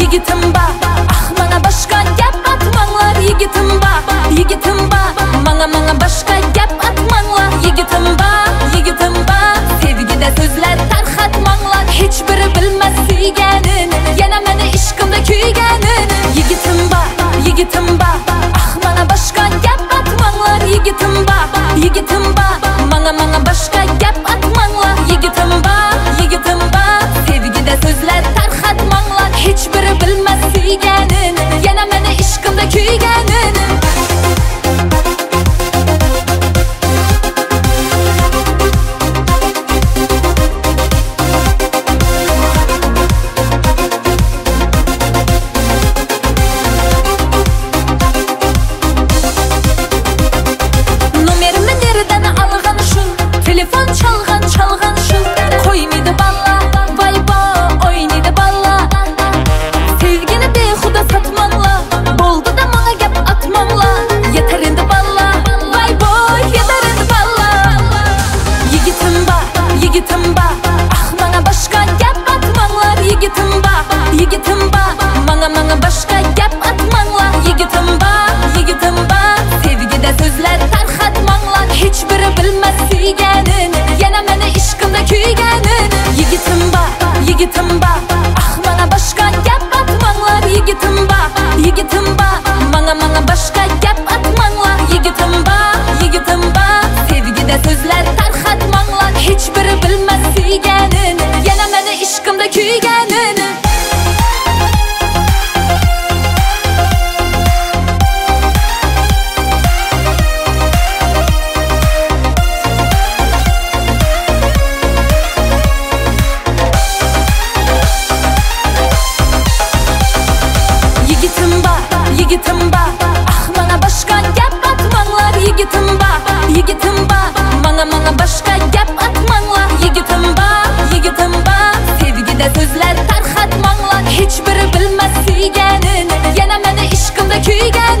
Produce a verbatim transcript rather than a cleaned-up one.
yigitim ba, ah mana başka gap atmanglar. Yigitim ba, yigitim ba, mana mana başka gap atmanglar. Yigitim ba, yigitim ba, sevgide sözler tarqatmanglar. Hiç biri bilmez suyganin, yana meni ishqimda kuyganin. Yigitim ba, yigitim ba, ah mana başka gap atmanglar. Yigitim ba, yigitim ba, mana mana başka gap atmanglar. Yigitim ba, yigitim ba, sevgide sözler tarqatmanglar. Hiç biri bilmez suyganin, yana meni ishqimda kuyganin. Telefon çalğan çalğan şu, koymaydı balla, vay ba, oynaydı balla. Sevgini behuda satmanla, boldu da mana gap atmanla. Yeter indi balla, vay boy, yeter indi balla. Yigitim ba, yigitim ba, ah mana başka gap atmanlar. Yigitim ba, yigitim ba, mana mana başka gap atmanlar. Yigitim ba, yigitim ba, sevgide sözler tarqatmanlar. Hiç biri bilmez suyganin, yana meni ishqimda kuyganin. Yigitim ba, yigitim ba, ah mana başka gap atmanglar. Yigitim ba, yigitim ba, mana mana başka gap atmanglar. Yigitim ba, yigitim ba, sevgide sözler tarqatmanglar. Hiç biri bilmez suyganin, yana meni ishqimda kuyganin. Yigitim ba, ah mana başka gap atmanglar. Yigitim ba, yigitim ba, mana mana başka gap atmanglar. Yigitim ba, yigitim ba, sevgide sözler tarqatmanglar. Hiç biri bilmez suyganin, yana meni ishqimda kuyganin.